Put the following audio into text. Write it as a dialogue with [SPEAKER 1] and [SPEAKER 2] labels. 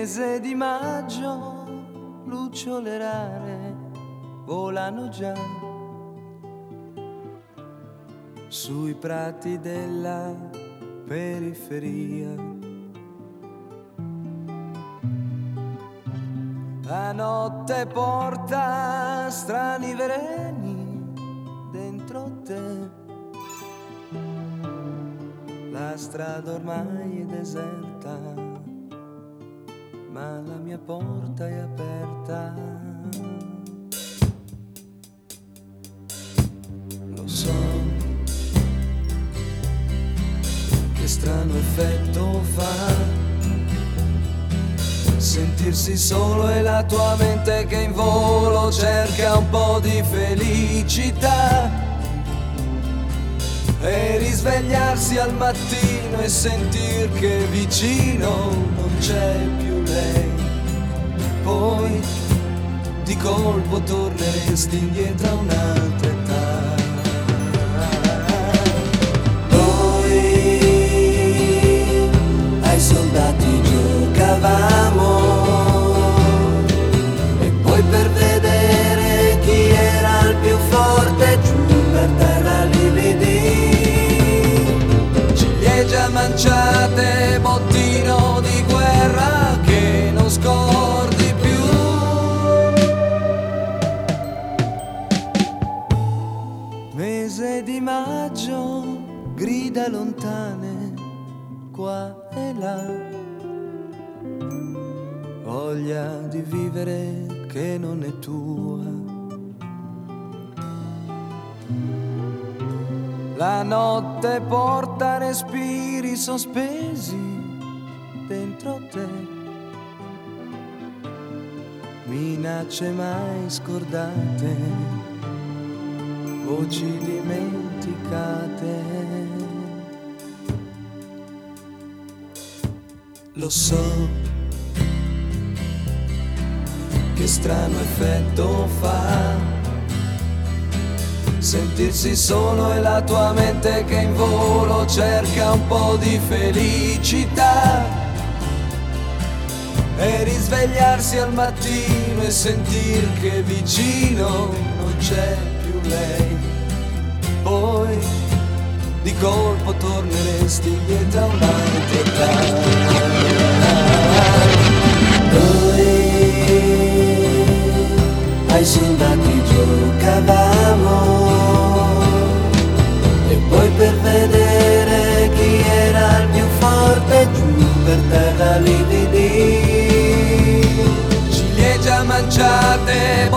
[SPEAKER 1] Mese di maggio, lucciole rare volano già sui prati della periferia. La notte porta strani veleni dentro te. La strada ormai è deserta, ma la mia porta è aperta. Lo so che strano effetto fa sentirsi solo e la tua mente che in volo cerca un po' di felicità e risvegliarsi al mattino e sentir che vicino non c'è più lei. Poi di colpo torneresti indietro a un'altra età. Noi ai soldati giocavamo e poi per vedere chi era il più forte giù per terra lividi, ciliegie manciate, bottino di guerra che non scordi più. Mese di maggio, grida lontane qua e là, voglia di vivere che non è tua. La notte porta respiri sospesi dentro te, minacce mai scordate, voci dimenticate. Lo so che strano effetto fa sentirsi solo e la tua mente che in volo cerca un po' di felicità e risvegliarsi al mattino e sentir che vicino non c'è più lei. Poi di colpo torneresti indietro a un'altra età. Noi ai soldati giocavamo e poi per vedere chi era il più forte giù per terra lividi, ciliegie manciate,